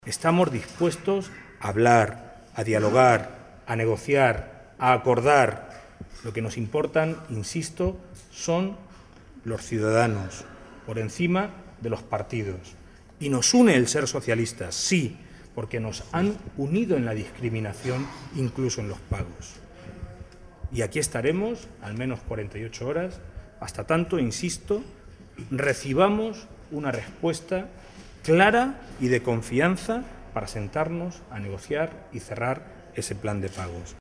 Estamos dispuestos a hablar, a dialogar, a negociar, a acordar. Lo que nos importan, insisto, son los ciudadanos, por encima de los partidos. Y nos une el ser socialistas, sí, porque nos han unido en la discriminación, incluso en los pagos. Y aquí estaremos, al menos 48 horas, hasta tanto, insisto, recibamos una respuesta clara y de confianza para sentarnos a negociar y cerrar ese plan de pagos.